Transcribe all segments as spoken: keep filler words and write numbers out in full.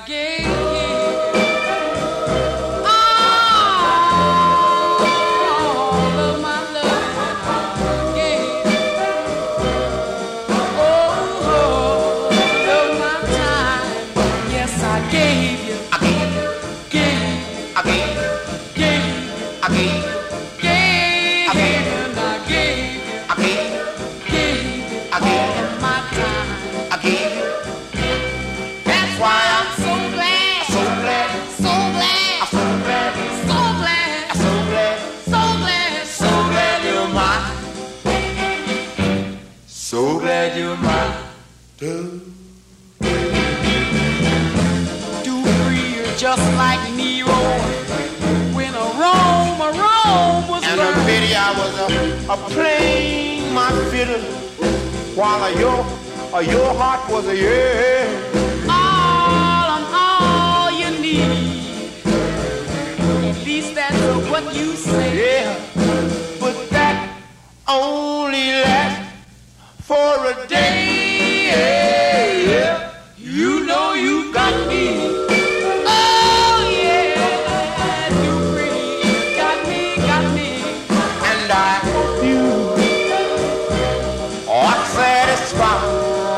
gave him all of my love. I gave all of my time. Yes, I gave you. I gave you. Gave. I gave you. Gave. I gave you. Gave. I gave. And I gave. I gave you. Gave. I gave all of my time. I gave you. That's why I'm so glad. So glad. So glad. I'm so glad. So glad. I'm so glad. So glad. So glad you're mine. So glad you're mine. Do free just like Nero when a Rome, a Rome was And a burned. pity I was a, a playing my fiddle while a your a your heart was a yeah. All I'm all you need. At least that's what you say. Yeah, but that only lasts for a day. Yeah. You know you got me. Oh yeah, do free got me, got me. And I hope you are satisfied.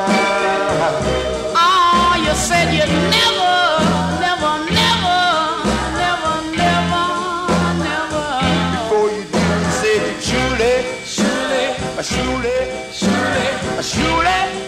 Oh, you said you never, never, never, never, never, never. Before you do, you said you surely, Surely, uh, surely, surely, uh, surely.